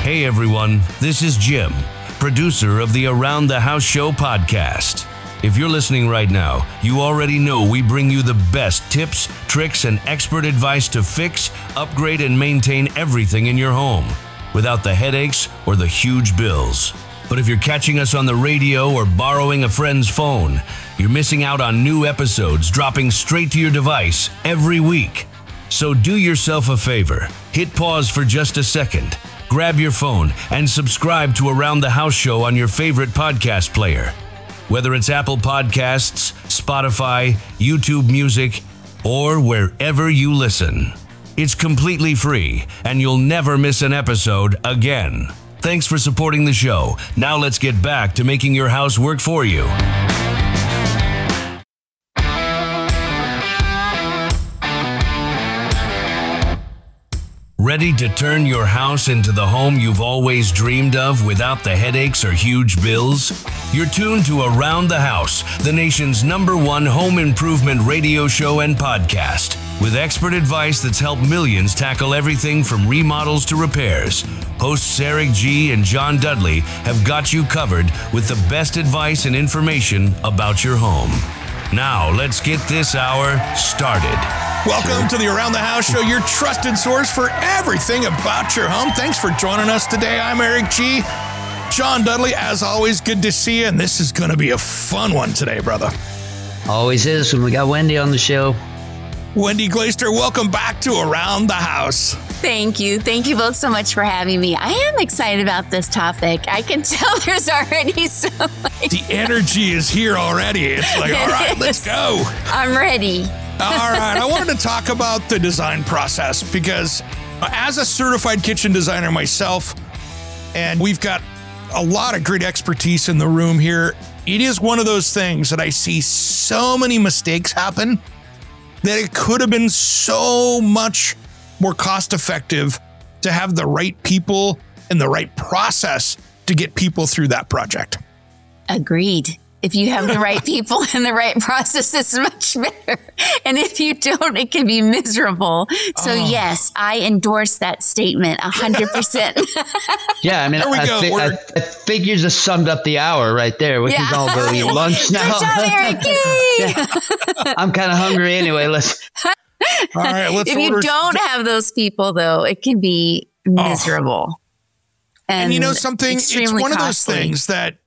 Hey everyone, this is Jim, producer of the Around the House Show podcast. If you're listening right now, you already know we bring you the best tips, tricks, and expert advice to fix, upgrade, and maintain everything in your home without the headaches or the huge bills. But if you're catching us on the radio or borrowing a friend's phone, you're missing out on new episodes dropping straight to your device every week. So do yourself a favor, hit pause for just a second, grab your phone, and subscribe to Around the House Show on your favorite podcast player. Whether it's Apple Podcasts, Spotify, YouTube Music, or wherever you listen. It's completely free, and you'll never miss an episode again. Thanks for supporting the show. Now let's get back to making your house work for you. Ready to turn your house into the home you've always dreamed of without the headaches or huge bills? You're tuned to Around the House, the nation's #1 home improvement radio show and podcast, with expert advice that's helped millions tackle everything from remodels to repairs. Hosts Eric G. and John Dudley have got you covered with the best advice and information about your home. Now, let's get this hour started. Welcome to the Around the House Show, your trusted source for everything about your home. Thanks for joining us today. I'm Eric G. John Dudley, as always, good to see you. And this is going to be a fun one today, brother. Always is when we got Wendy on the show. Wendy Glaister, welcome back to Around the House. Thank you. Thank you both so much for having me. I am excited about this topic. I can tell there's already so much. The energy is here already. It's like, all right, let's go. I'm ready. All right. I wanted to talk about the design process because as a certified kitchen designer myself, and we've got a lot of great expertise in the room here, it is one of those things that I see so many mistakes happen that it could have been so much more cost effective to have the right people and the right process to get people through that project. Agreed. If you have the right people and the right process, it's much better. And if you don't, it can be miserable. So yes, I endorse that statement 100%. Yeah, I mean, I think you just summed up the hour right there. We can all go eat lunch now. Good job, Eric. Yeah. I'm kind of hungry anyway. All right, let's If you don't have those people, though, it can be miserable. And you know something? It's one of those things that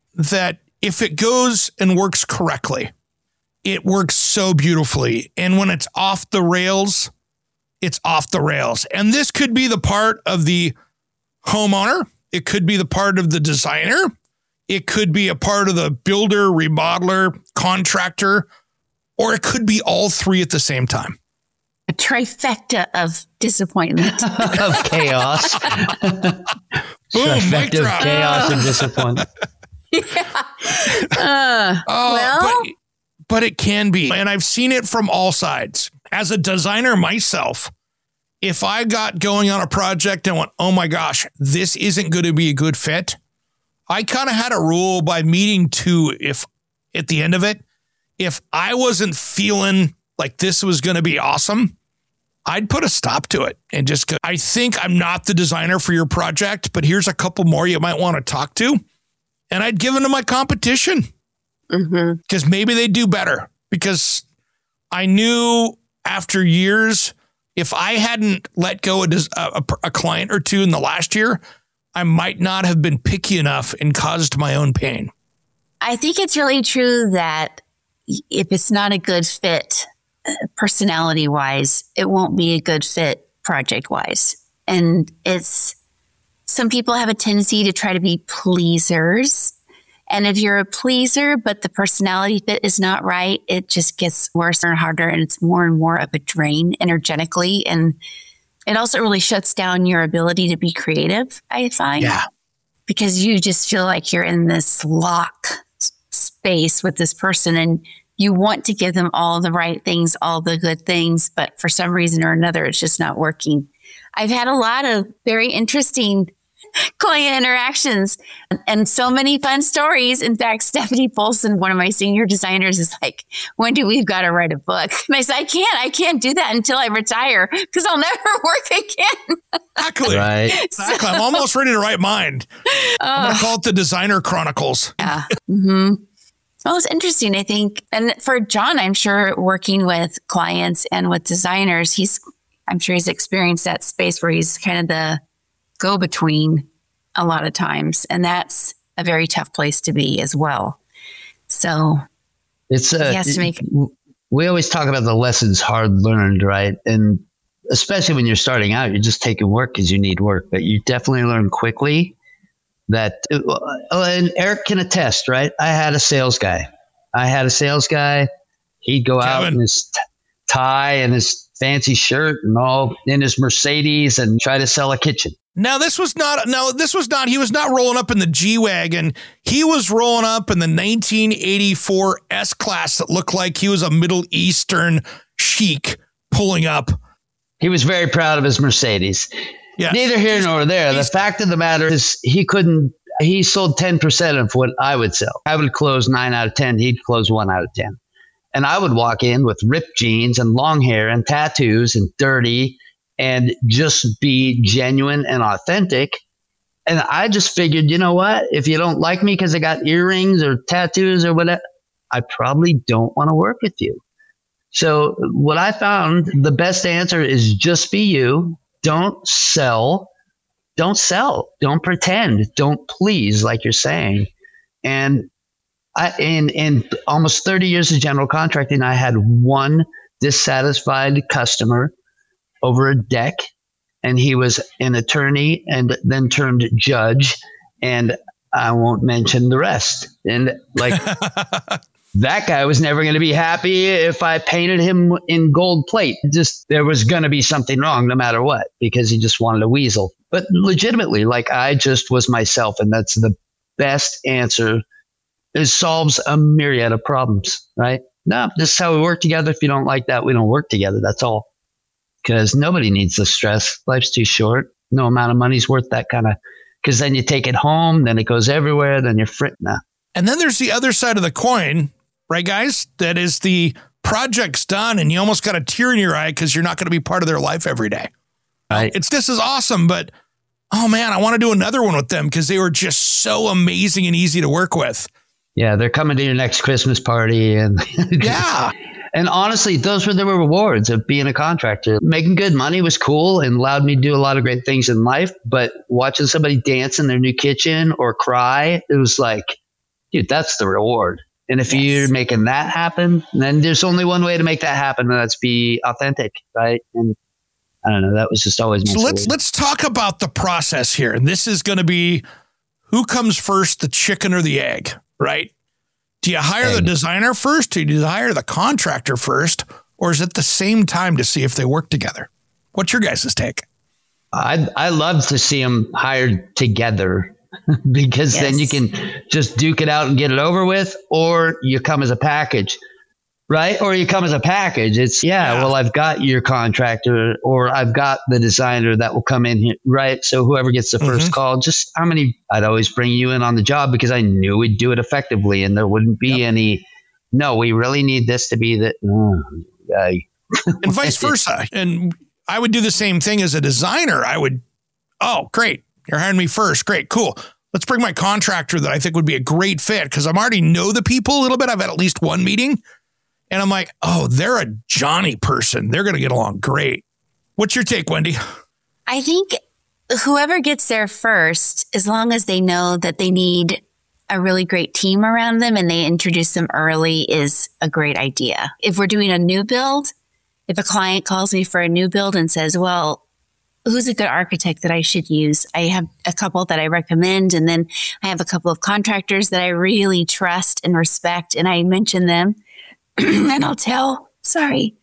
if it goes and works correctly, it works so beautifully. And when it's off the rails, it's off the rails. And this could be the part of the homeowner. It could be the part of the designer. It could be a part of the builder, remodeler, contractor, or it could be all three at the same time. A trifecta of disappointment. Of chaos. Boom, mic Trifecta of drop. chaos and disappointment. But it can be. And I've seen it from all sides. As a designer myself, if I got going on a project and went, oh my gosh, this isn't going to be a good fit, I kind of had a rule by meeting two. If at the end of it, if I wasn't feeling like this was going to be awesome, I'd put a stop to it and just go, I think I'm not the designer for your project, but here's a couple more you might want to talk to. And I'd give them to my competition because maybe they do better, because I knew after years, if I hadn't let go of a client or two in the last year, I might not have been picky enough and caused my own pain. I think it's really true that if it's not a good fit personality wise, it won't be a good fit project wise. And some people have a tendency to try to be pleasers. And if you're a pleaser, but the personality fit is not right, it just gets worse and harder. And it's more and more of a drain energetically. And it also really shuts down your ability to be creative, I find. Yeah. Because you just feel like you're in this lock space with this person and you want to give them all the right things, all the good things, but for some reason or another, it's just not working. I've had a lot of very interesting client interactions and so many fun stories. In fact, Stephanie Polson, one of my senior designers, is like, Wendy, we've got to write a book. And I said, I can't do that until I retire because I'll never work again. Exactly. Right. Exactly. I'm almost ready to write mine. I'm going to call it the Designer Chronicles. Yeah. Mm-hmm. Well, it's interesting, I think. And for John, I'm sure working with clients and with designers, I'm sure he's experienced that space where he's kind of the go-between a lot of times. And that's a very tough place to be as well. So he has to make... We always talk about the lessons hard learned, right? And especially when you're starting out, you're just taking work because you need work. But you definitely learn quickly that, and Eric can attest, right? I had a sales guy. He'd go out in his tie and his fancy shirt and all in his Mercedes and try to sell a kitchen. He was not rolling up in the G-Wagon. He was rolling up in the 1984 S-Class that looked like he was a Middle Eastern sheik pulling up. He was very proud of his Mercedes. Yes. Neither here nor there. The fact of the matter is he sold 10% of what I would sell. I would close 9 out of 10. He'd close 1 out of 10. And I would walk in with ripped jeans and long hair and tattoos and dirty and just be genuine and authentic. And I just figured, you know what? If you don't like me because I got earrings or tattoos or whatever, I probably don't want to work with you. So what I found, the best answer is just be you. Don't sell. Don't pretend. Don't please, like you're saying. And in almost 30 years of general contracting, I had one dissatisfied customer over a deck, and he was an attorney and then turned judge, and I won't mention the rest. And like that guy was never going to be happy if I painted him in gold plate. Just there was going to be something wrong no matter what, because he just wanted a weasel. But legitimately, like I just was myself, and that's the best answer. It solves a myriad of problems, right? No, this is how we work together. If you don't like that, we don't work together. That's all. Because nobody needs the stress. Life's too short. No amount of money's worth that kind of, because then you take it home, then it goes everywhere, then you're fritting. And then there's the other side of the coin, right, guys? That is the project's done and you almost got a tear in your eye because you're not going to be part of their life every day. Right. This is awesome, but oh man, I want to do another one with them because they were just so amazing and easy to work with. Yeah, they're coming to your next Christmas party. And yeah. And honestly, those were the rewards of being a contractor. Making good money was cool and allowed me to do a lot of great things in life. But watching somebody dance in their new kitchen or cry, it was like, dude, that's the reward. And if you're making that happen, then there's only one way to make that happen, and that's be authentic, right? And I don't know, that was just always my So let's talk about the process here. And this is going to be who comes first, the chicken or the egg, right? Do you hire the designer first? Do you hire the contractor first? Or is it the same time to see if they work together? What's your guys' take? I love to see them hired together because then you can just duke it out and get it over with, or you come as a package, right? Or you come as a package. It's, well, I've got your contractor or I've got the designer that will come in here, right? So whoever gets the first call, just I'd always bring you in on the job because I knew we'd do it effectively and there wouldn't be any, no, we really need this to be the, and vice versa. And I would do the same thing as a designer. I would, oh, great. You're hiring me first. Great, cool. Let's bring my contractor that I think would be a great fit because I already know the people a little bit. I've had at least one meeting. And I'm like, oh, they're a Johnny person. They're going to get along great. What's your take, Wendy? I think whoever gets there first, as long as they know that they need a really great team around them and they introduce them early, is a great idea. If we're doing a new build, if a client calls me for a new build and says, well, who's a good architect that I should use? I have a couple that I recommend, and then I have a couple of contractors that I really trust and respect, and I mention them. And I'll tell the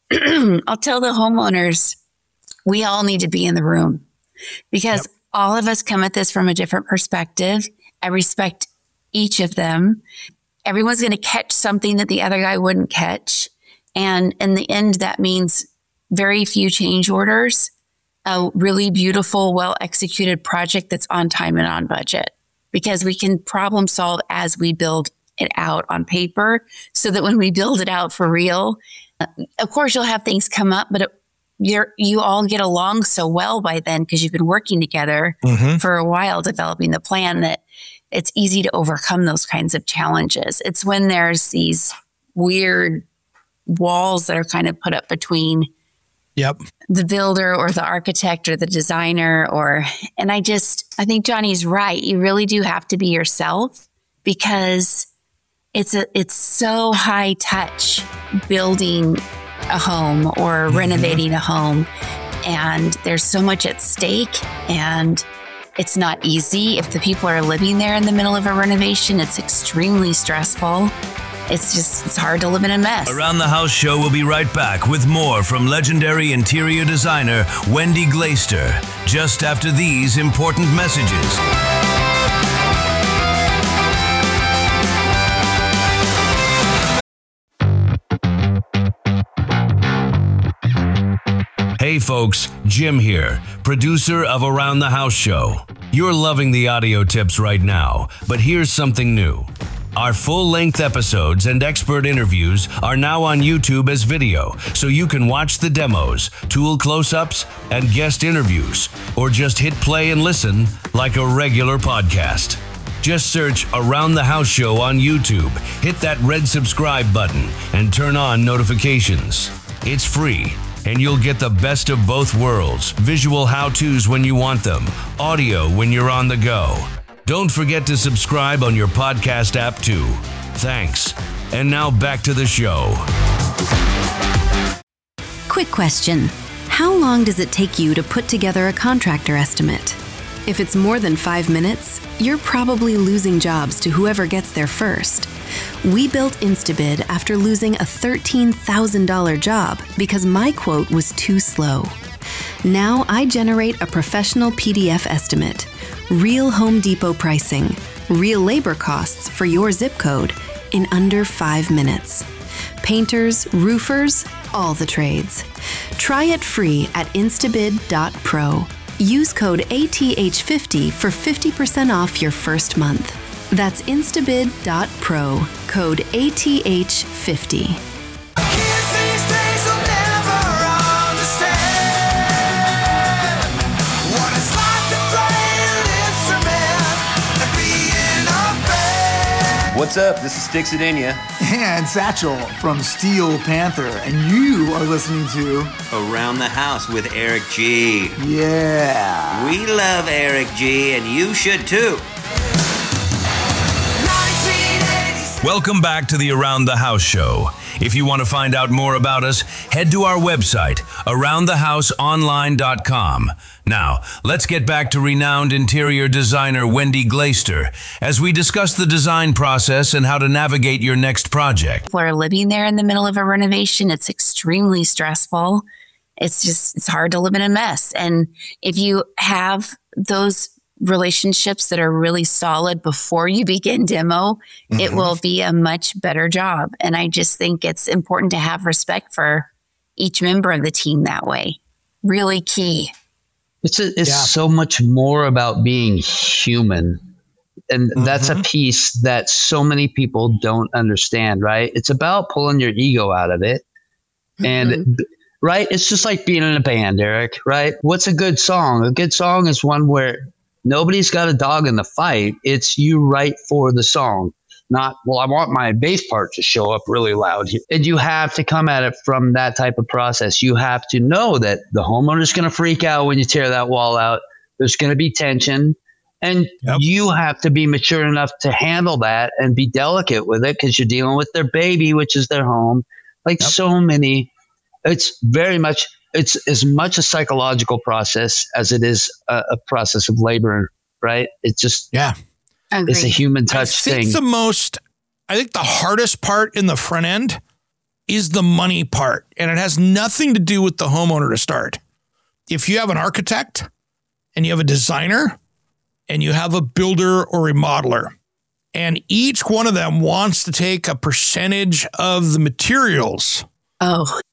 homeowners, we all need to be in the room because all of us come at this from a different perspective. I respect each of them. Everyone's going to catch something that the other guy wouldn't catch. And in the end, that means very few change orders a really beautiful, well-executed project that's on time and on budget, because we can problem solve as we build it out on paper, so that when we build it out for real, of course, you'll have things come up, but you all get along so well by then because you've been working together for a while developing the plan, that it's easy to overcome those kinds of challenges. It's when there's these weird walls that are kind of put up between the builder or the architect or the designer, and I think Johnny's right. You really do have to be yourself, because it's so high touch building a home or renovating a home, and there's so much at stake, and it's not easy. If the people are living there in the middle of a renovation, it's extremely stressful. It's hard to live in a mess. Around the House Show will be right back with more from legendary interior designer Wendy Glaister, just after these important messages. Hey folks, Jim here, producer of Around the House Show. You're loving the audio tips right now, but here's something new. Our full-length episodes and expert interviews are now on YouTube as video, so you can watch the demos, tool close-ups, and guest interviews, or just hit play and listen like a regular podcast. Just search Around the House Show on YouTube, hit that red subscribe button, and turn on notifications. It's free, and you'll get the best of both worlds, visual how-tos when you want them, audio when you're on the go. Don't forget to subscribe on your podcast app too. Thanks. And now back to the show. Quick question. How long does it take you to put together a contractor estimate? If it's more than 5 minutes, you're probably losing jobs to whoever gets there first. We built Instabid after losing a $13,000 job because my quote was too slow. Now I generate a professional PDF estimate, real Home Depot pricing, real labor costs for your zip code in under 5 minutes. Painters, roofers, all the trades. Try it free at instabid.pro. Use code ATH50 for 50% off your first month. That's instabid.pro, code ATH50. What's up? This is Sticks Adenia. And Satchel from Steel Panther. And you are listening to Around the House with Eric G. Yeah. We love Eric G, and you should too. Welcome back to the Around the House Show. If you want to find out more about us, head to our website, aroundthehouseonline.com. Now, let's get back to renowned interior designer Wendy Glaister as we discuss the design process and how to navigate your next project. People are living there in the middle of a renovation. It's extremely stressful. It's hard to live in a mess. And if you have those relationships that are really solid before you begin demo, it will be a much better job. And I just think it's important to have respect for each member of the team that way. Really key. It's so much more about being human. And that's a piece that so many people don't understand, right? It's about pulling your ego out of it. And right, it's just like being in a band, Eric, right? What's a good song? A good song is one where nobody's got a dog in the fight. It's you write for the song, not, well, I want my bass part to show up really loud here. And you have to come at it from that type of process. You have to know that the homeowner's going to freak out when you tear that wall out. There's going to be tension. And you have to be mature enough to handle that and be delicate with it because you're dealing with their baby, which is their home. Like so many, it's as much a psychological process as it is a process of labor, right? It's just, it's a human touch thing. I think the hardest part in the front end is the money part, and it has nothing to do with the homeowner to start. If you have an architect and you have a designer and you have a builder or remodeler, and each one of them wants to take a percentage of the materials. Oh,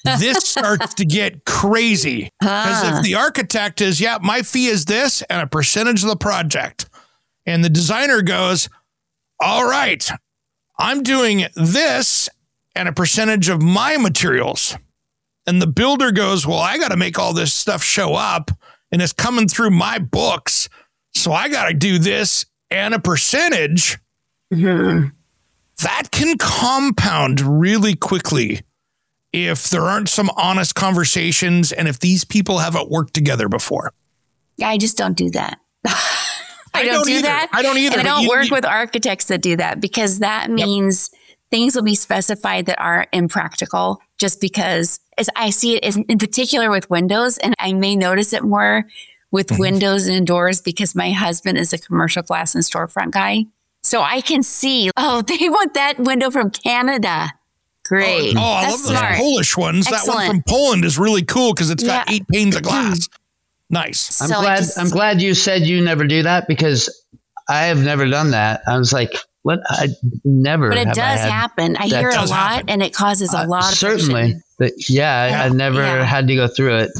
this starts to get crazy. Because if the architect is, my fee is this and a percentage of the project. And the designer goes, all right, I'm doing this and a percentage of my materials. And the builder goes, well, I got to make all this stuff show up and it's coming through my books. So I got to do this and a percentage. Mm-hmm. That can compound really quickly if there aren't some honest conversations and if these people haven't worked together before. Yeah, I just don't do that. I don't do that. I don't either. And I don't work with architects that do that because that means things will be specified that are impractical just because as I see it in particular with windows, and I may notice it more with windows and doors because my husband is a commercial glass and storefront guy. So I can see, they want that window from Canada. Great. I love those Polish ones. Excellent. That one from Poland is really cool because it's got 8 panes of glass. Nice. I'm glad you said you never do that because I have never done that. I was like, what? I never. But it does happen. I hear it a lot, and it causes a lot of certainly. But I never had to go through it.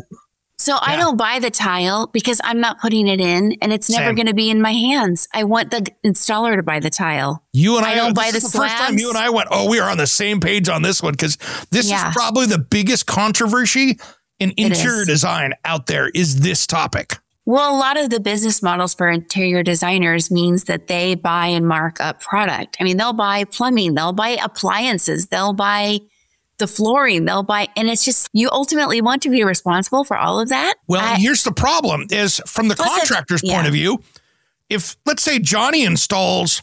I don't buy the tile because I'm not putting it in, and it's never going to be in my hands. I want the installer to buy the tile. You and I don't buy the slabs. First time you and I went, we are on the same page on this one because this is probably the biggest controversy in interior design out there is this topic. Well, a lot of the business models for interior designers means that they buy and mark up product. I mean, they'll buy plumbing, they'll buy appliances, they'll buy the flooring, and it's just, you ultimately want to be responsible for all of that. Well, here's the problem is from the contractor's point of view, if let's say Johnny installs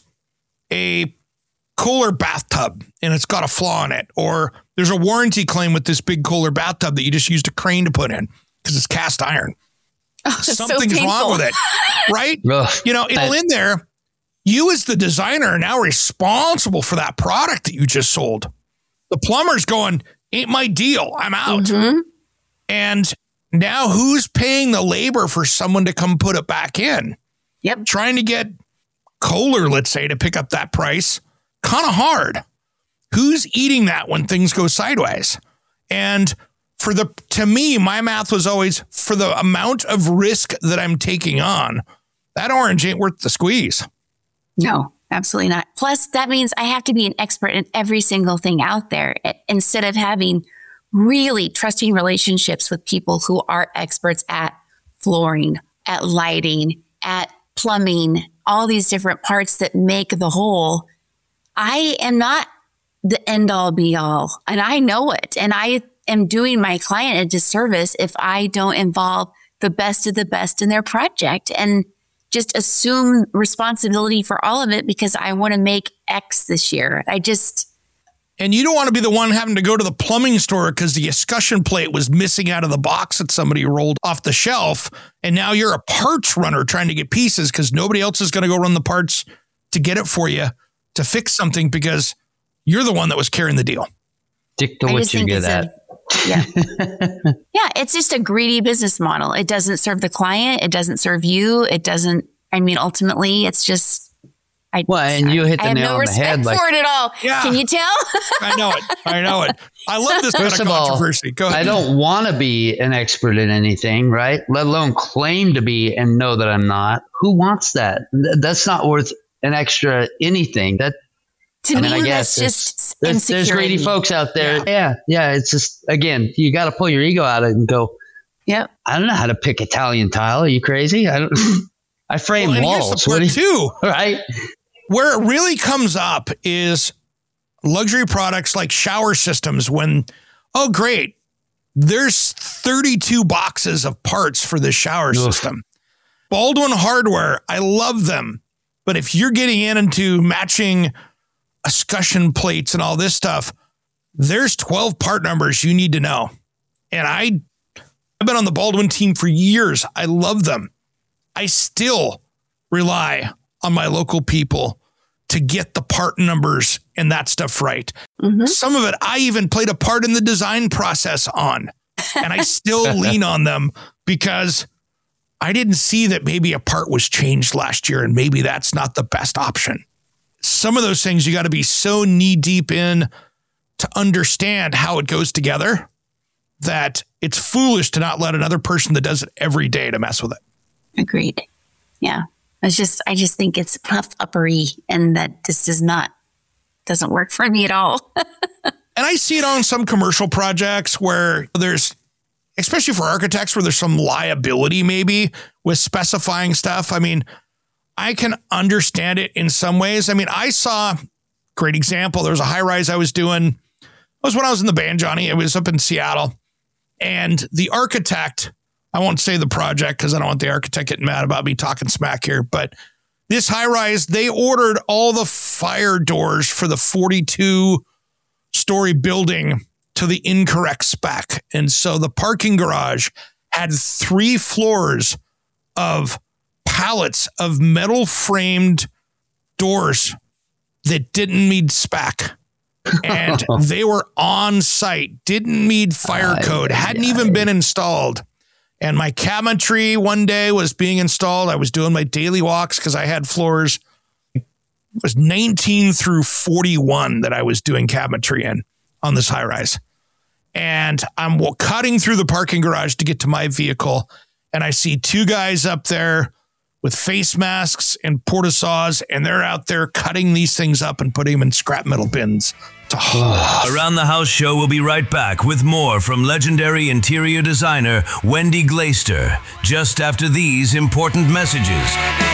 a Kohler bathtub and it's got a flaw in it, or there's a warranty claim with this big Kohler bathtub that you just used a crane to put in because it's cast iron. Something's wrong with it, right? It'll in there. You as the designer are now responsible for that product that you just sold. The plumber's going, ain't my deal. I'm out. Mm-hmm. And now who's paying the labor for someone to come put it back in? Yep. Trying to get Kohler, let's say, to pick up that price, kind of hard. Who's eating that when things go sideways? And to me, my math was always for the amount of risk that I'm taking on, that orange ain't worth the squeeze. No, absolutely not. Plus, that means I have to be an expert in every single thing out there instead of having really trusting relationships with people who are experts at flooring, at lighting, at plumbing, all these different parts that make the whole. I am not the end all be all, and I know it. And I am doing my client a disservice if I don't involve the best of the best in their project and just assume responsibility for all of it because I want to make X this year. And you don't want to be the one having to go to the plumbing store because the escutcheon plate was missing out of the box that somebody rolled off the shelf. And now you're a parts runner trying to get pieces because nobody else is going to go run the parts to get it for you to fix something because you're the one that was carrying the deal. Stick to what you're good at. Yeah. Yeah. It's just a greedy business model. It doesn't serve the client. It doesn't serve you. Ultimately it's just, you hit the nail on the head. I have no respect for it at all. Yeah. Can you tell? I know it. I love this kind of controversy. Go ahead. I don't want to be an expert in anything, right? Let alone claim to be and know that I'm not. Who wants that? That's not worth an extra anything. That's just there's greedy folks out there. Yeah. It's just, again, you got to pull your ego out of it and go, yep. I don't know how to pick Italian tile. Are you crazy? I frame walls. Here's the part too, right? Where it really comes up is luxury products like shower systems when, great, there's 32 boxes of parts for this shower system. Baldwin Hardware, I love them. But if you're getting into matching escutcheon plates and all this stuff, there's 12 part numbers you need to know. And I've been on the Baldwin team for years. I love them. I still rely on my local people to get the part numbers and that stuff right. Mm-hmm. Some of it I even played a part in the design process on, and I still lean on them because I didn't see that maybe a part was changed last year and maybe that's not the best option. Some of those things you got to be so knee deep in to understand how it goes together that it's foolish to not let another person that does it every day to mess with it. Agreed. Yeah. I just think it's puff uppery, and that this doesn't work for me at all. And I see it on some commercial projects where there's, especially for architects, where there's some liability maybe with specifying stuff. I mean, I can understand it in some ways. I mean, I saw, great example, there was a high rise I was doing. It was when I was in the band, Johnny. It was up in Seattle. And the architect, I won't say the project because I don't want the architect getting mad about me talking smack here, but this high rise, they ordered all the fire doors for the 42-story building to the incorrect spec. And so the parking garage had 3 floors of pallets of metal framed doors that didn't meet spec. And they were on site, didn't meet fire code, hadn't even been installed. And my cabinetry one day was being installed. I was doing my daily walks because I had floors. It was 19 through 41 that I was doing cabinetry in on this high rise. And I'm cutting through the parking garage to get to my vehicle. And I see 2 guys up there with face masks and portasaws, and they're out there cutting these things up and putting them in scrap metal bins to haul off. Around the House Show will be right back with more from legendary interior designer Wendy Glaister, just after these important messages.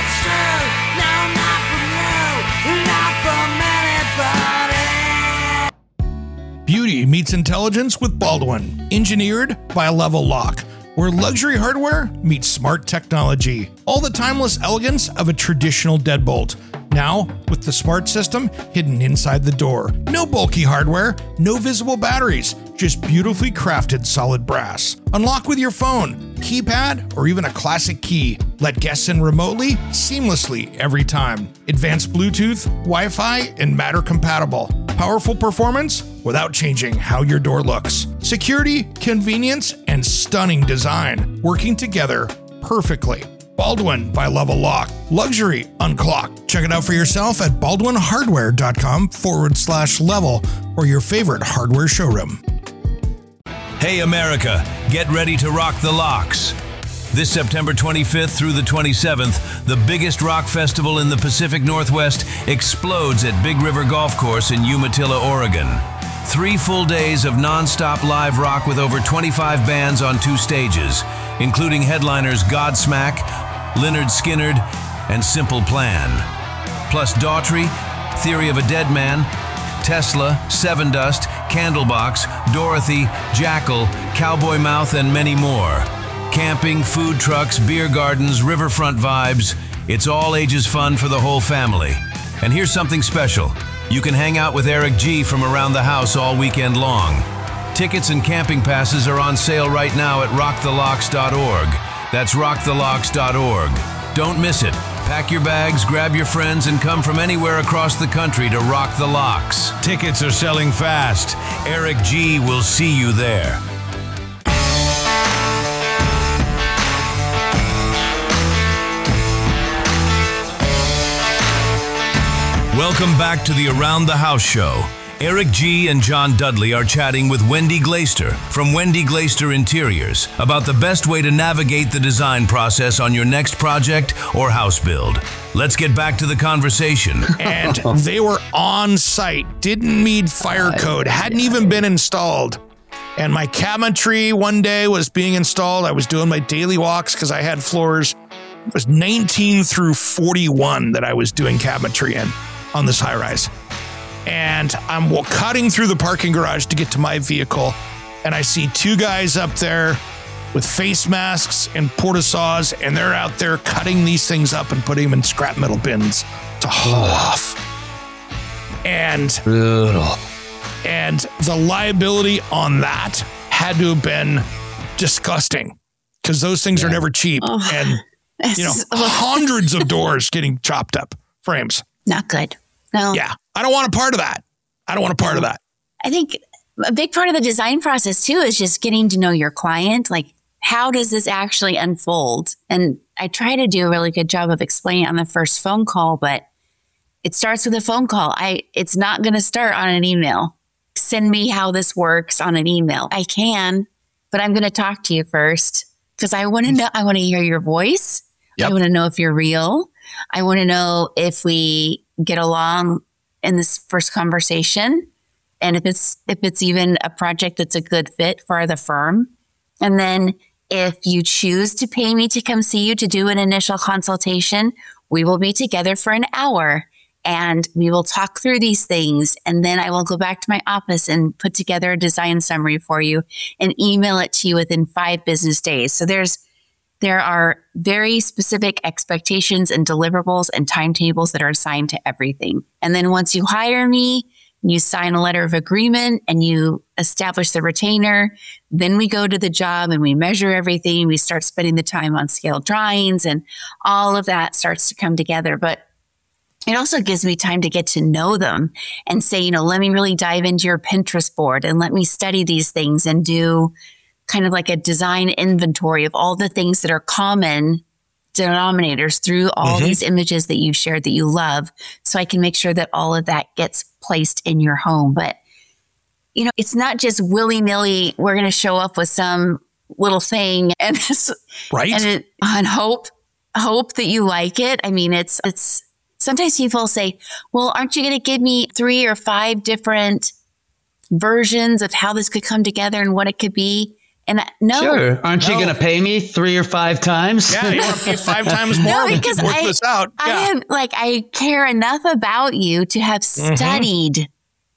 Beauty meets intelligence with Baldwin, engineered by Level Lock, where luxury hardware meets smart technology. All the timeless elegance of a traditional deadbolt. Now, with the smart system hidden inside the door. No bulky hardware, no visible batteries, just beautifully crafted solid brass. Unlock with your phone, keypad, or even a classic key. Let guests in remotely, seamlessly every time. Advanced Bluetooth, Wi-Fi, and Matter compatible. Powerful performance without changing how your door looks. Security, convenience, and stunning design working together perfectly. Baldwin by Level Lock. Luxury unclocked. Check it out for yourself at baldwinhardware.com/level or your favorite hardware showroom. Hey America, get ready to rock the locks. This September 25th through the 27th, the biggest rock festival in the Pacific Northwest explodes at Big River Golf Course in Umatilla, Oregon. 3 full days of non-stop live rock with over 25 bands on 2 stages, including headliners Godsmack, Lynyrd Skynyrd, and Simple Plan. Plus Daughtry, Theory of a Dead Man, Tesla, Sevendust, Candlebox, Dorothy, Jackal, Cowboy Mouth, and many more. Camping, food trucks, beer gardens, riverfront vibes. It's all ages fun for the whole family. And here's something special. You can hang out with Eric G from Around the House all weekend long. Tickets and camping passes are on sale right now at rockthelocks.org. That's rockthelocks.org. Don't miss it. Pack your bags, grab your friends, and come from anywhere across the country to rock the locks. Tickets are selling fast. Eric G will see you there. Welcome back to the Around the House Show. Eric G and John Dudley are chatting with Wendy Glaister from Wendy Glaister Interiors about the best way to navigate the design process on your next project or house build. Let's get back to the conversation. And they were on site, didn't meet fire code, hadn't even been installed. And my cabinetry one day was being installed. I was doing my daily walks because I had floors. It was 19 through 41 that I was doing cabinetry in on this high rise. And I'm cutting through the parking garage to get to my vehicle. And I see 2 guys up there with face masks and portasaws, and they're out there cutting these things up and putting them in scrap metal bins to haul off. And brutal. And the liability on that had to have been disgusting because those things are never cheap. And, hundreds of doors getting chopped up, frames. Not good. No. Yeah. I don't want a part of that. I think a big part of the design process too is just getting to know your client. Like, how does this actually unfold? And I try to do a really good job of explaining on the first phone call, but it starts with a phone call. It's not going to start on an email. Send me how this works on an email. I can, but I'm going to talk to you first because I want to know, I want to hear your voice. Yep. I want to know if you're real. I want to know if we get along in this first conversation and if it's even a project that's a good fit for the firm. And then if you choose to pay me to come see you to do an initial consultation, we will be together for an hour and we will talk through these things. And then I will go back to my office and put together a design summary for you and email it to you within 5 business days. So there are very specific expectations and deliverables and timetables that are assigned to everything. And then once you hire me, you sign a letter of agreement and you establish the retainer. Then we go to the job and we measure everything. We start spending the time on scale drawings and all of that starts to come together. But it also gives me time to get to know them and say, let me really dive into your Pinterest board and let me study these things and do kind of like a design inventory of all the things that are common denominators through all these images that you've shared that you love. So I can make sure that all of that gets placed in your home. But, it's not just willy-nilly, we're going to show up with some little thing and hope that you like it. I mean, it's sometimes people say, well, aren't you going to give me 3 or 5 different versions of how this could come together and what it could be? And no. Sure. Aren't you going to pay me 3 or 5 times? Yeah, you want to pay 5 times more. No, because work this out. Yeah. I care enough about you to have studied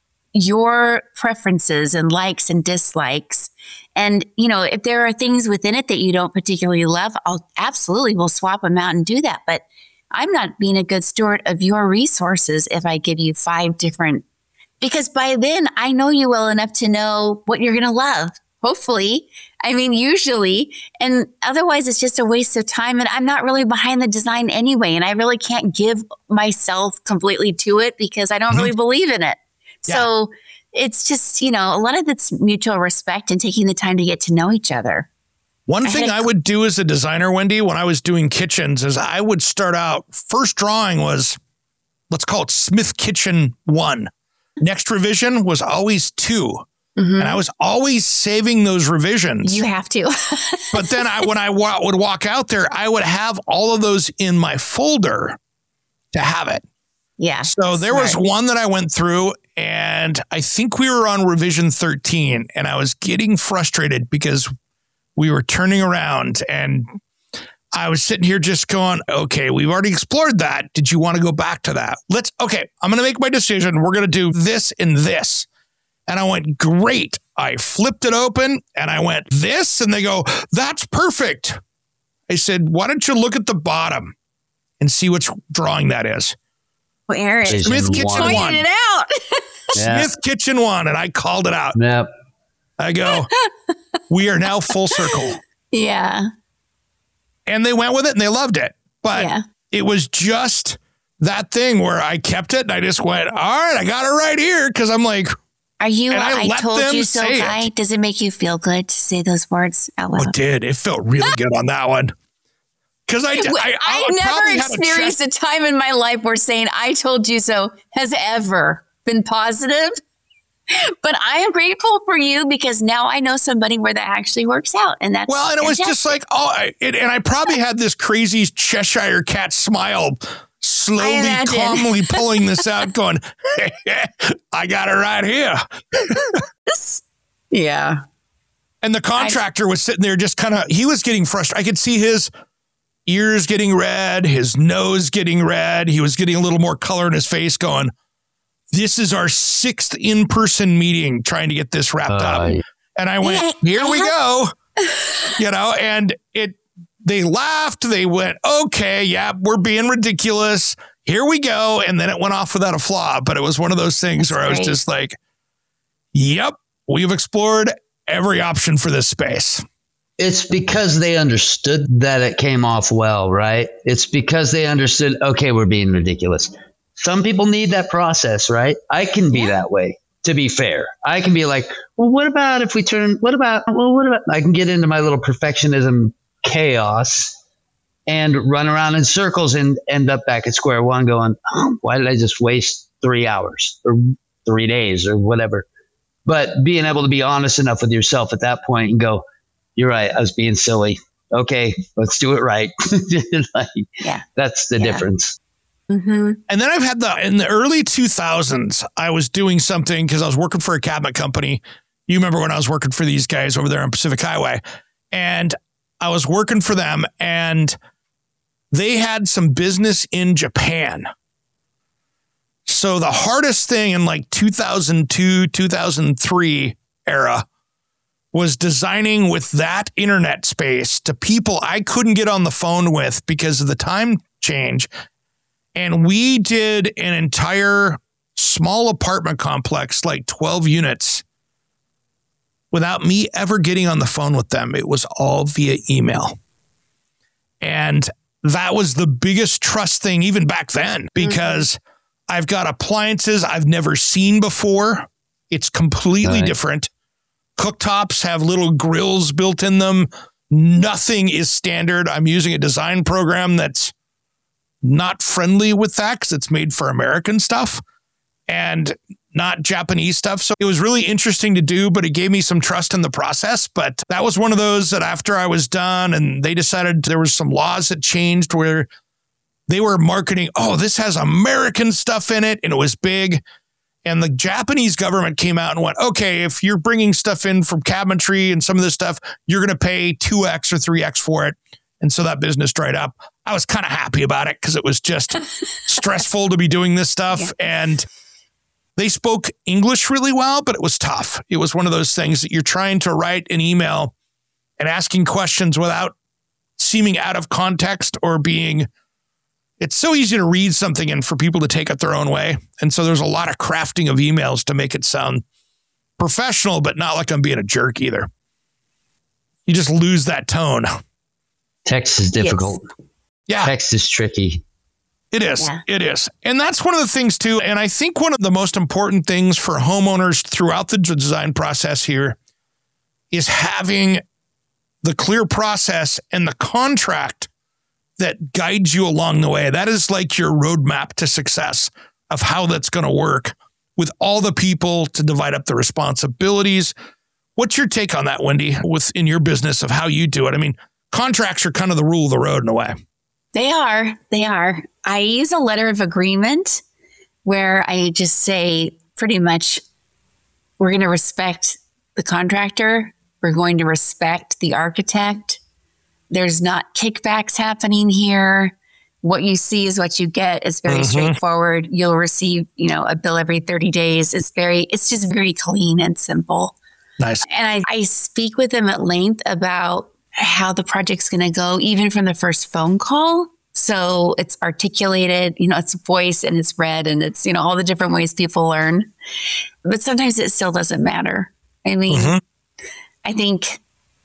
your preferences and likes and dislikes. And, if there are things within it that you don't particularly love, we'll swap them out and do that. But I'm not being a good steward of your resources if I give you 5 different, because by then I know you well enough to know what you're going to love. Hopefully. I mean, usually. And otherwise, it's just a waste of time. And I'm not really behind the design anyway. And I really can't give myself completely to it because I don't really believe in it. Yeah. So it's just, a lot of it's mutual respect and taking the time to get to know each other. One thing I would do as a designer, Wendy, when I was doing kitchens is I would start out, first drawing was, let's call it Smith Kitchen 1. Next revision was always 2. And I was always saving those revisions. You have to. But then when I would walk out there, I would have all of those in my folder to have it. Yeah. So there was one that I went through and I think we were on revision 13 and I was getting frustrated because we were turning around and I was sitting here just going, okay, we've already explored that. Did you want to go back to that? I'm going to make my decision. We're going to do this and this. And I went, great. I flipped it open and I went, this. And they go, that's perfect. I said, why don't you look at the bottom and see which drawing that is? Well, Eric, Smith Kitchen 1. Pointed it out. Smith Kitchen 1. And I called it out. Yep. I go, we are now full circle. Yeah. And they went with it and they loved it. But it was just that thing where I kept it and I just went, all right, I got it right here. Because I'm like, are you I told you so guy? Does it make you feel good to say those words out loud? It did. It felt really good on that one. Because I never experienced a time in my life where saying I told you so has ever been positive. But I am grateful for you because now I know somebody where that actually works out. And that's and it was just like, and I probably had this crazy Cheshire cat smile slowly, calmly pulling this out, going, I got it right here. Yeah. And the contractor was sitting there just he was getting frustrated. I could see his ears getting red, his nose getting red. He was getting a little more color in his face going, this is our 6th in-person meeting trying to get this wrapped up. And I went, here we go. And they laughed. They went, okay, yeah, we're being ridiculous. Here we go. And then it went off without a flaw. But it was one of those things where I was just like, yep, we've explored every option for this space. It's because they understood that it came off well, right? It's because they understood, okay, we're being ridiculous. Some people need that process, right? I can be that way, to be fair. I can be like, well, what about if we turn, I can get into my little perfectionism chaos and run around in circles and end up back at square one going, oh, why did I just waste 3 hours or 3 days or whatever? But being able to be honest enough with yourself at that point and go, you're right. I was being silly. Okay, let's do it right. That's the difference. Mm-hmm. And then I've had in the early 2000s, I was doing something because I was working for a cabinet company. You remember when I was working for these guys over there on Pacific Highway, and I was working for them, and they had some business in Japan. So the hardest thing in like 2002, 2003 era was designing with that internet space to people I couldn't get on the phone with because of the time change. And we did an entire small apartment complex, like 12 units, without me ever getting on the phone with them. It was all via email. And that was the biggest trust thing even back then, because I've got appliances I've never seen before. It's completely different. Cooktops have little grills built in them. Nothing is standard. I'm using a design program that's not friendly with that because it's made for American stuff and not Japanese stuff. So it was really interesting to do, but it gave me some trust in the process. But that was one of those that after I was done and they decided there was some laws that changed where they were marketing, oh, this has American stuff in it. And it was big. And the Japanese government came out and went, okay, if you're bringing stuff in from cabinetry and some of this stuff, you're going to pay 2x or 3x for it. And so that business dried up. I was kind of happy about it because it was just stressful to be doing this stuff. Yeah. And they spoke English really well, but it was tough. It was one of those things that you're trying to write an email and asking questions without seeming out of context or being... It's so easy to read something and for people to take it their own way. And so there's a lot of crafting of emails to make it sound professional, but not like I'm being a jerk either. You just lose that tone. Text is difficult. Yes. Yeah. Text is tricky. It is. Yeah. It is. And that's one of the things too. And I think one of the most important things for homeowners throughout the design process here is having the clear process and the contract that guides you along the way. That is like your roadmap to success of how that's going to work with all the people to divide up the responsibilities. What's your take on that, Wendy, within your business of how you do it? I mean, contracts are kind of the rule of the road in a way. They are. They are. I use a letter of agreement where I just say pretty much, we're going to respect the contractor. We're going to respect the architect. There's not kickbacks happening here. What you see is what you get. It's very straightforward. You'll receive, a bill every 30 days. It's just very clean and simple. Nice. And I speak with them at length about how the project's going to go, even from the first phone call. So it's articulated, it's voice and it's read and it's, all the different ways people learn. But sometimes it still doesn't matter. I mean, I think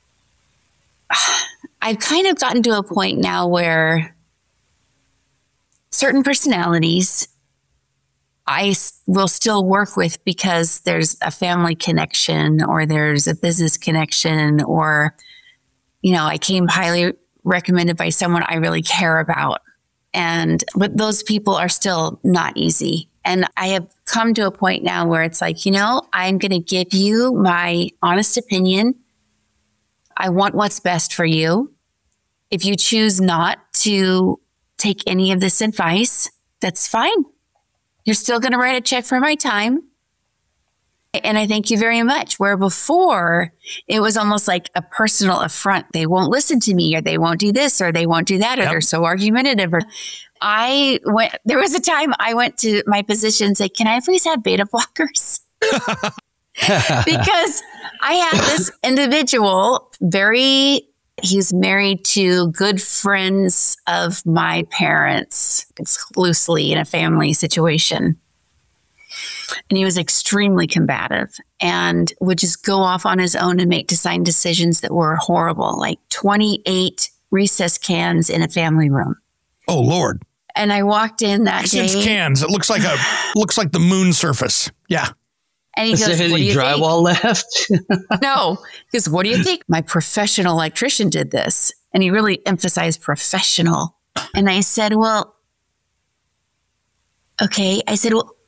I've kind of gotten to a point now where certain personalities I will still work with because there's a family connection or there's a business connection or, I came highly recommended by someone I really care about. But those people are still not easy. And I have come to a point now where it's like, I'm going to give you my honest opinion. I want what's best for you. If you choose not to take any of this advice, that's fine. You're still going to write a check for my time. And I thank you very much. Where before, it was almost like a personal affront. They won't listen to me, or they won't do this, or they won't do that, or they're so argumentative. There was a time I went to my physician and said, can I please have beta blockers? Because I had this individual, he's married to good friends of my parents, loosely in a family situation. And he was extremely combative and would just go off on his own and make design decisions that were horrible, like 28 recess cans in a family room. Oh, Lord. And I walked in that day. Cans. It looks like the moon surface. Yeah. And he goes, "Is there any drywall left?" No. He goes, "What do you think? My professional electrician did this." And he really emphasized professional. And I said, well, okay. I said, well,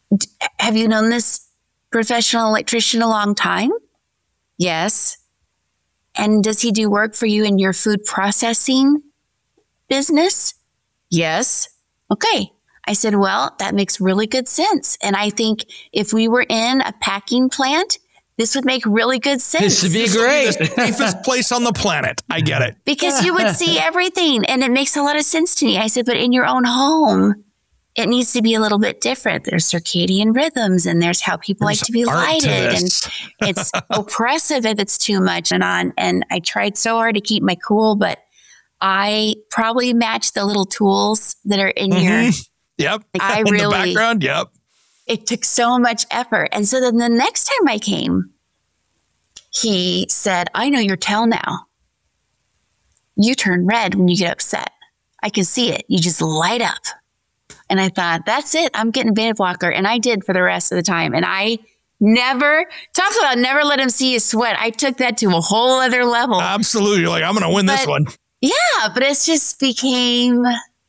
have you known this professional electrician a long time? Yes. And does he do work for you in your food processing business? Yes. Okay. I said, well, that makes really good sense. And I think if we were in a packing plant, this would make really good sense. This would be great. The safest place on the planet. I get it. Because you would see everything, and it makes a lot of sense to me. I said, but in your own home, it needs to be a little bit different. There's circadian rhythms, and there's how people like to be lighted, and it's oppressive if it's too much and on. And I tried so hard to keep my cool, but I probably matched the little tools that are in your. Yep. I in really, the background. Yep. It took so much effort. And so then the next time I came, he said, I know your tell now. You turn red when you get upset. I can see it. You just light up. And I thought, that's it. I'm getting beta blocker. And I did for the rest of the time. And I never let him see you sweat. I took that to a whole other level. Absolutely. You're like, I'm going to win this one. Yeah. But it's just became,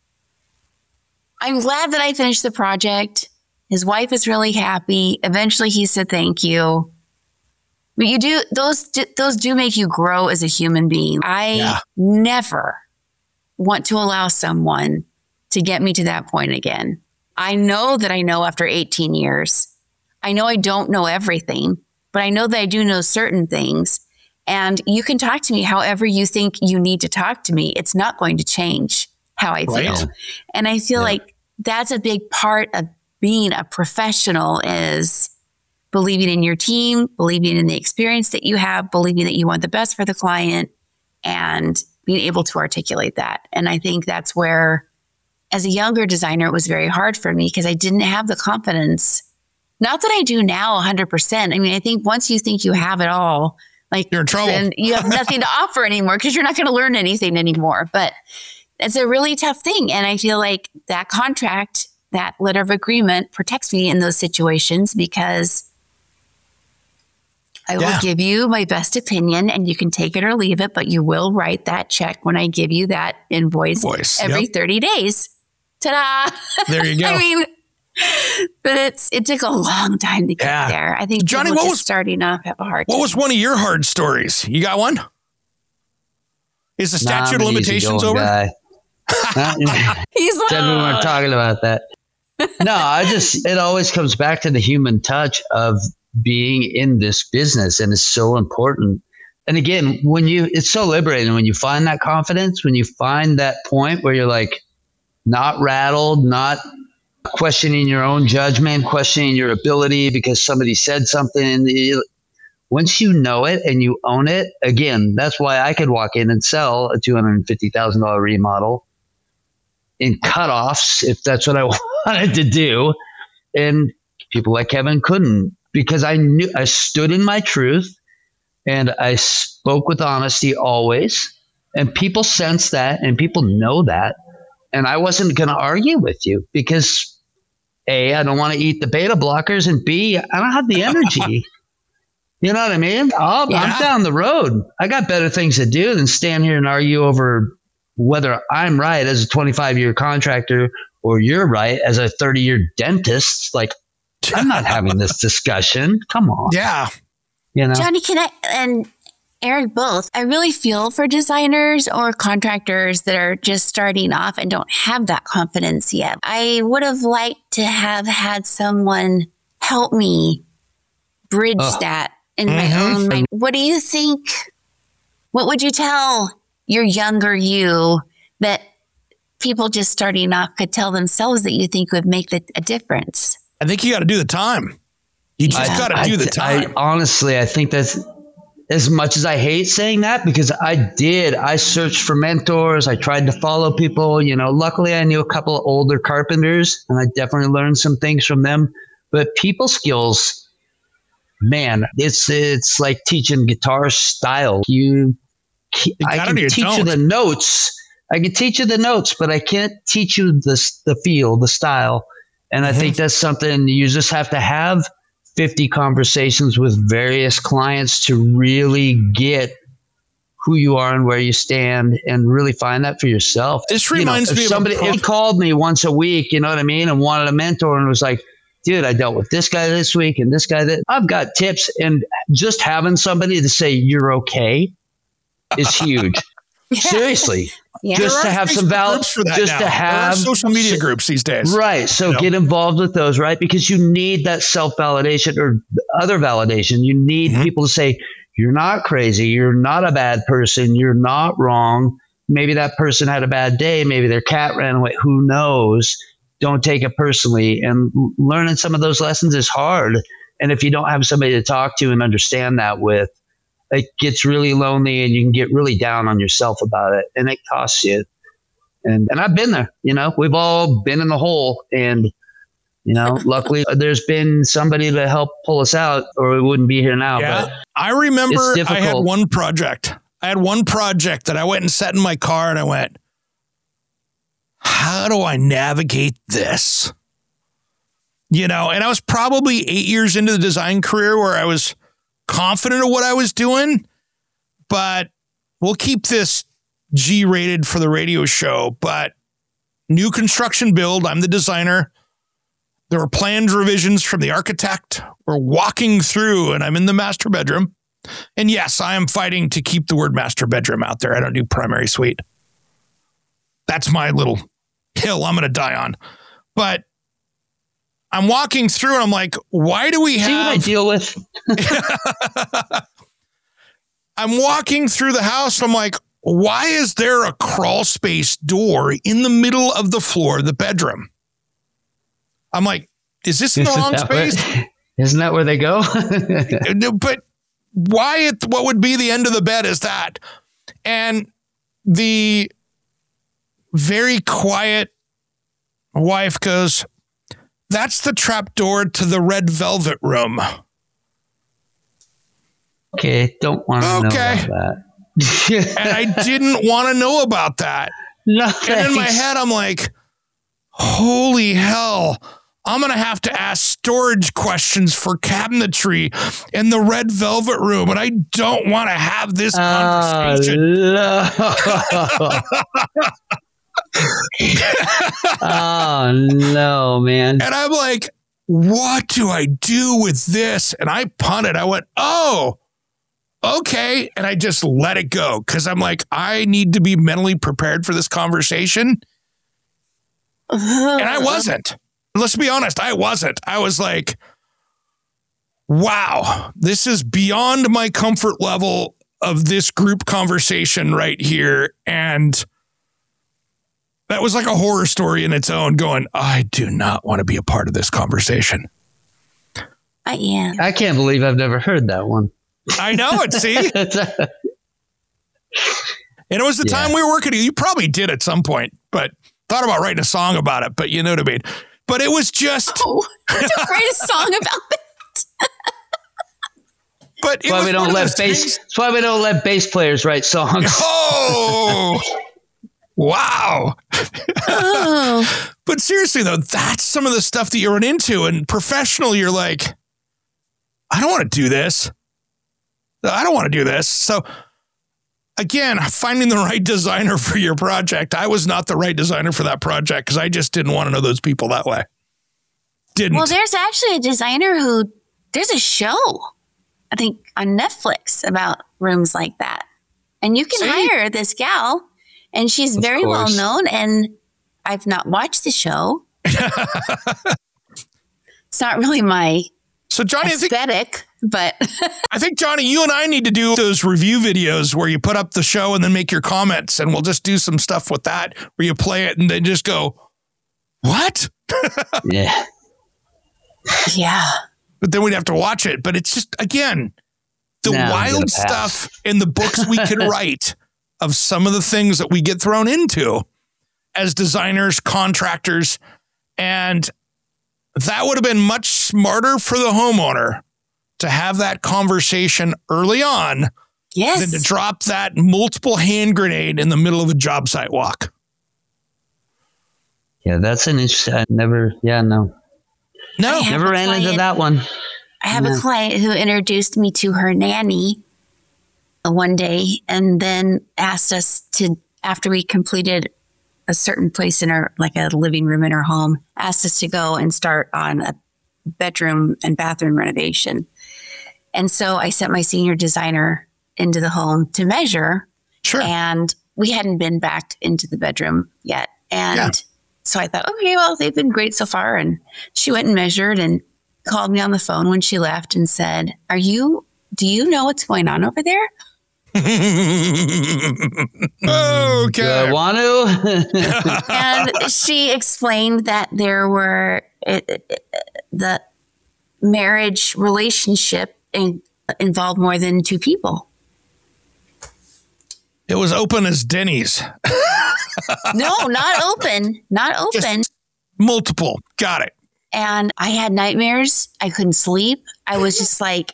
I'm glad that I finished the project. His wife is really happy. Eventually he said, thank you. But you do, those do make you grow as a human being. I never want to allow someone to get me to that point again. I know that I know after 18 years. I know I don't know everything, but I know that I do know certain things. And you can talk to me however you think you need to talk to me. It's not going to change how I feel. Right. And I feel like that's a big part of being a professional, is believing in your team, believing in the experience that you have, believing that you want the best for the client, and being able to articulate that. And I think that's where, as a younger designer, it was very hard for me because I didn't have the confidence. Not that I do now 100%. I mean, I think once you think you have it all, like, you're in trouble. Then you have nothing to offer anymore because you're not going to learn anything anymore. But it's a really tough thing. And I feel like that contract, that letter of agreement, protects me in those situations because I will give you my best opinion and you can take it or leave it, but you will write that check when I give you that invoice every 30 days. Ta-da! There you go. I mean, but it took a long time to get there. I think Johnny, people just starting off have a hard time. What was one of your hard stories? You got one? Is the statute of limitations over? He's like, we weren't talking about that. No, it always comes back to the human touch of being in this business, and it's so important. And again, it's so liberating when you find that confidence, when you find that point where you're like not rattled, not questioning your own judgment, questioning your ability because somebody said something. Once you know it and you own it, again, that's why I could walk in and sell a $250,000 remodel in cutoffs if that's what I wanted to do. And people like Kevin couldn't, because I stood in my truth and I spoke with honesty always. And people sense that and people know that. And I wasn't going to argue with you because A, I don't want to eat the beta blockers, and B, I don't have the energy. You know what I mean? I'm down the road. I got better things to do than stand here and argue over whether I'm right as a 25-year contractor or you're right as a 30-year dentist. Like, I'm not having this discussion. Come on. Yeah. You know? Johnny, and Eric both, I really feel for designers or contractors that are just starting off and don't have that confidence yet. I would have liked to have had someone help me bridge that in my own mind. What do you think? What would you tell your younger you that people just starting off could tell themselves that you think would make a difference? I think you got to do the time. You just got to do the time. Honestly, I think that's, as much as I hate saying that, because I searched for mentors. I tried to follow people, luckily I knew a couple of older carpenters and I definitely learned some things from them. But people skills, man, it's like teaching guitar style. I can teach you the notes. I can teach you the notes, but I can't teach you the feel, the style. And I think that's something you just have to have 50 conversations with various clients to really get who you are and where you stand and really find that for yourself. This reminds me of somebody if called me once a week, you know what I mean, and wanted a mentor and was like, dude, I dealt with this guy this week and this guy that I've got tips, and just having somebody to say you're okay is huge. Seriously. Yeah. Just to have some value, just to have social media groups these days. Right. So get involved with those, right? Because you need that self-validation or other validation. You need people to say, you're not crazy. You're not a bad person. You're not wrong. Maybe that person had a bad day. Maybe their cat ran away. Who knows? Don't take it personally. And learning some of those lessons is hard. And if you don't have somebody to talk to and understand that with, it gets really lonely and you can get really down on yourself about it. And it costs you. And I've been there, we've all been in the hole. And, luckily there's been somebody to help pull us out or we wouldn't be here now. Yeah. But I remember I had one project. That I went and sat in my car and I went, how do I navigate this? And I was probably 8 years into the design career where I was confident of what I was doing, but we'll keep this G-rated for the radio show. But new construction build, I'm the designer. There were planned revisions from the architect. We're walking through and I'm in the master bedroom. And yes, I am fighting to keep the word master bedroom out there. I don't do primary suite. That's my little hill I'm going to die on. But I'm walking through and I'm like, why do we have... See what I deal with? I'm walking through the house. I'm like, why is there a crawl space door in the middle of the floor of the bedroom? I'm like, is this in the wrong space? Isn't that where they go? But why? What would be the end of the bed is that? And the very quiet wife goes, that's the trap door to the red velvet room. Okay, don't want to know about that. And I didn't want to know about that. No, and in my head, I'm like, holy hell, I'm going to have to ask storage questions for cabinetry in the red velvet room. And I don't want to have this conversation. No. Oh, no, man. And I'm like, what do I do with this? And I punted. I went, oh, okay. And I just let it go because I'm like, I need to be mentally prepared for this conversation. And I wasn't. Let's be honest. I wasn't. I was like, wow, this is beyond my comfort level of this group conversation right here. And that was like a horror story in its own going, I do not want to be a part of this conversation. Yeah. I can't believe I've never heard that one. I know it. See? And it was the time we were working. You probably did at some point, but thought about writing a song about it, but you know what I mean? But it was just. Oh, to write a song about it. But that's why we don't let bass. That's why we don't let bass players write songs. Oh. Wow. Oh. But seriously, though, that's some of the stuff that you run into. And professional, you're like, I don't want to do this. I don't want to do this. So, again, finding the right designer for your project. I was not the right designer for that project because I just didn't want to know those people that way. Didn't. Well, there's actually a designer there's a show, I think, on Netflix about rooms like that. And you can hire this gal. And she's very well known, and I've not watched the show. It's not really my Johnny, aesthetic, but I think, Johnny, you and I need to do those review videos where you put up the show and then make your comments, and we'll just do some stuff with that where you play it and then just go, what? Yeah. Yeah. But then we'd have to watch it. But it's just, again, the wild stuff in the books we could write of some of the things that we get thrown into as designers, contractors, and that would have been much smarter for the homeowner to have that conversation early on than to drop that multiple hand grenade in the middle of a job site walk. Yeah, that's an interesting. I never ran into that one. I have a client who introduced me to her nanny one day and then asked us to, after we completed a certain place in our, like a living room in her home, asked us to go and start on a bedroom and bathroom renovation. And so I sent my senior designer into the home to measure Sure. And we hadn't been back into the bedroom yet. And so I thought, okay, well, they've been great so far. And she went and measured and called me on the phone when she left and said, do you know what's going on over there? Okay. Want to? And she explained that there were the marriage relationship involved more than two people. It was open as Denny's. No, not open. Not open. Just multiple. Got it. And I had nightmares. I couldn't sleep. I was just like,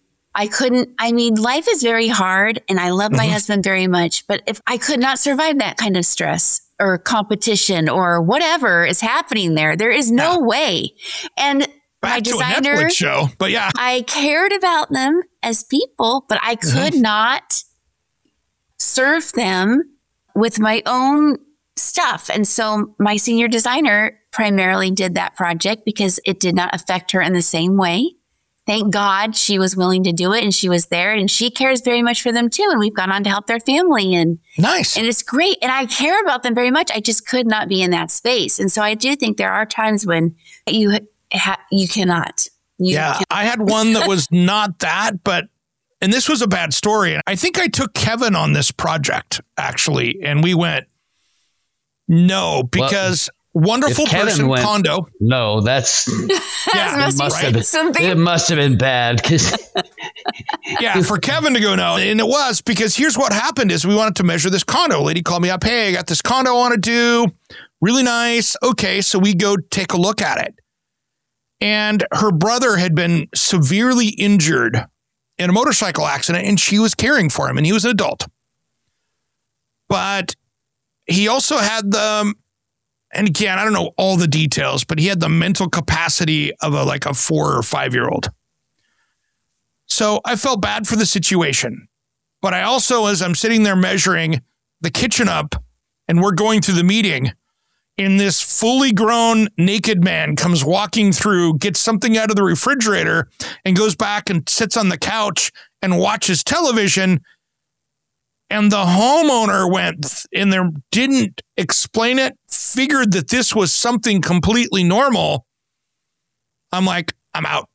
life is very hard and I love my husband very much, but if I could not survive that kind of stress or competition or whatever is happening there is no way. And my designer, to a Netflix show, but yeah, I cared about them as people, but I could not serve them with my own stuff. And so my senior designer primarily did that project because it did not affect her in the same way. Thank God she was willing to do it and she was there and she cares very much for them too. And we've gone on to help their family and nice. And it's great. And I care about them very much. I just could not be in that space. And so I do think there are times when you cannot. I had one that was not that, and this was a bad story. I think I took Kevin on this project actually. And we went, no, because wonderful person condo. No, that's it must have been bad because for Kevin to go no. And it was because here's what happened is we wanted to measure this condo. A lady called me up. Hey, I got this condo I want to do. Really nice. Okay. So we go take a look at it. And her brother had been severely injured in a motorcycle accident and she was caring for him and he was an adult. But he also had and again, I don't know all the details, but he had the mental capacity of a 4 or 5 year old. So I felt bad for the situation. But I also, as I'm sitting there measuring the kitchen up and we're going through the meeting, and this fully grown naked man comes walking through, gets something out of the refrigerator and goes back and sits on the couch and watches television. And the homeowner went in there, didn't explain it, figured that this was something completely normal. I'm like, I'm out.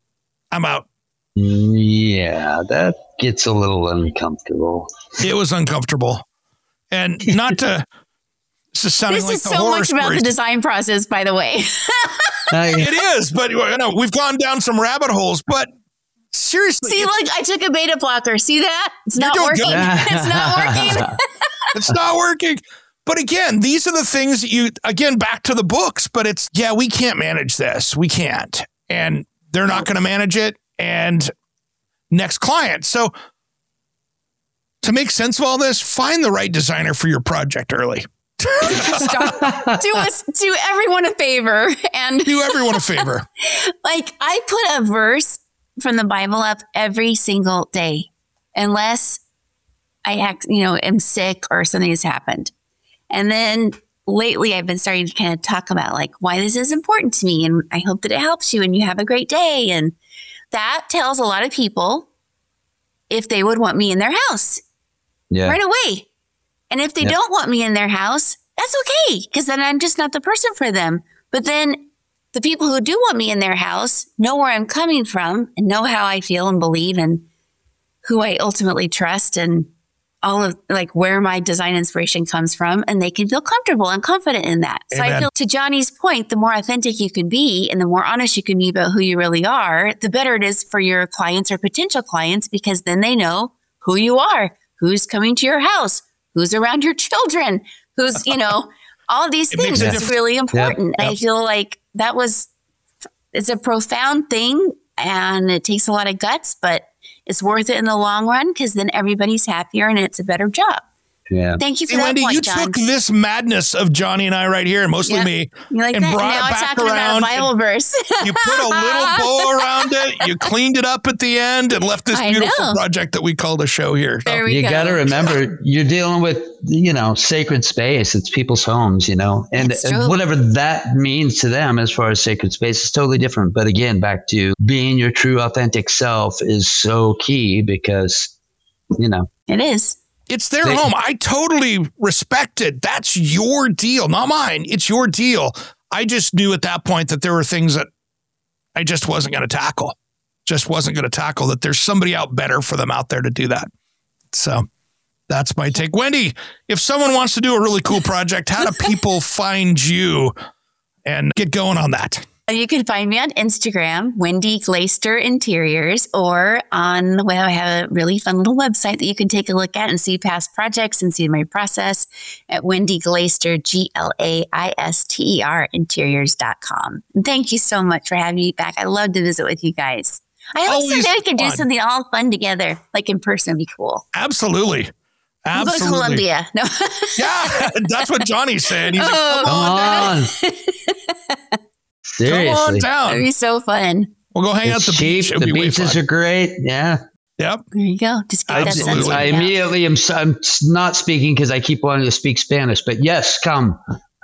Yeah, that gets a little uncomfortable. It was uncomfortable. And not to... This is sounding like the horror much about the design process, by the way. It is, but we've gone down some rabbit holes. But seriously, see, look, I took a beta blocker. See that? It's not working. It's not working. It's not working. But again, these are the things that back to the books. But we can't manage this. We can't, and they're not going to manage it. And next client. So to make sense of all this, find the right designer for your project early. Do everyone a favor and do everyone a favor. Like I put a verse from the Bible up every single day, unless I am sick or something has happened. And then lately I've been starting to kind of talk about like why this is important to me. And I hope that it helps you and you have a great day. And that tells a lot of people if they would want me in their house right away. And if they don't want me in their house, that's okay, because then I'm just not the person for them. But then the people who do want me in their house know where I'm coming from and know how I feel and believe and who I ultimately trust and all of like where my design inspiration comes from. And they can feel comfortable and confident in that. Amen. So I feel to Johnny's point, the more authentic you can be and the more honest you can be about who you really are, the better it is for your clients or potential clients, because then they know who you are, who's coming to your house, who's around your children, who's, all of these things. It's really important. Yep. I feel like it's a profound thing and it takes a lot of guts, but it's worth it in the long run because then everybody's happier and it's a better job. Yeah. Thank you for that Wendy, point, you John. took this madness of Johnny and I right here, and mostly me, like and that? brought now it back talking around. About a Bible verse. You put a little bow around it. You cleaned it up at the end and left this beautiful project that we called a show here. You got to remember, you're dealing with, sacred space. It's people's homes, and whatever that means to them as far as sacred space is totally different. But again, back to being your true authentic self is so key because, It is. It's their home. I totally respect it. That's your deal, not mine. It's your deal. I just knew at that point that there were things that I just wasn't going to tackle. That there's somebody out better for them out there to do that. So that's my take. Wendy, if someone wants to do a really cool project, how do people find you and get going on that? You can find me on Instagram, Wendy Glaister Interiors, or I have a really fun little website that you can take a look at and see past projects and see my process at Wendy Glaister, Glaister interiors.com. And thank you so much for having me back. I love to visit with you guys. I hope someday we can do something all fun together, like in person. Would be cool. Absolutely. We'll go to Columbia. No. Yeah, that's what Johnny's saying. He's like, come on. Seriously. Come on down. It'd be so fun. We'll go hang out at the beach. The beaches are great. Yeah. Yep. There you go. Just get that sense. I immediately am not speaking because I keep wanting to speak Spanish, but yes, come.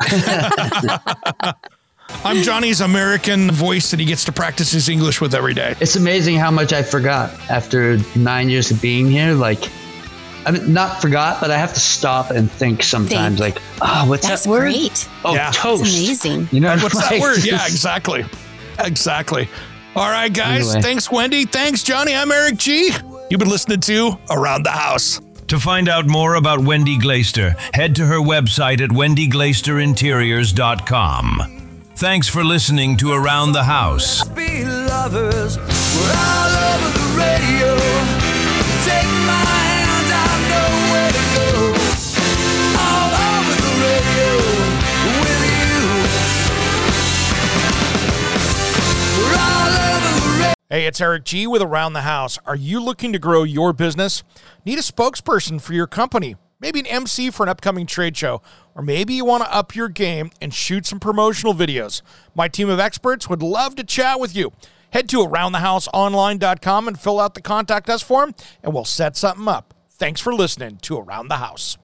I'm Johnny's American voice that he gets to practice his English with every day. It's amazing how much I forgot after 9 years of being here. Like, I mean, not forgot, but I have to stop and think sometimes. Like, oh, what's that word? That's great. Oh, yeah. toast. That's amazing. You know, what's that word? Yeah, exactly. All right, guys. Anyway. Thanks, Wendy. Thanks, Johnny. I'm Eric G. You've been listening to Around the House. To find out more about Wendy Glaister, head to her website at wendyglaisterinteriors.com. Thanks for listening to Around the House. Be lovers. We're all over the radio. Take my hand, I know where to go. All over the radio with you. We're all over the radio. Hey, it's Eric G with Around the House. Are you looking to grow your business? Need a spokesperson for your company? Maybe an MC for an upcoming trade show, or maybe you want to up your game and shoot some promotional videos. My team of experts would love to chat with you. Head to AroundTheHouseOnline.com and fill out the Contact Us form, and we'll set something up. Thanks for listening to Around the House.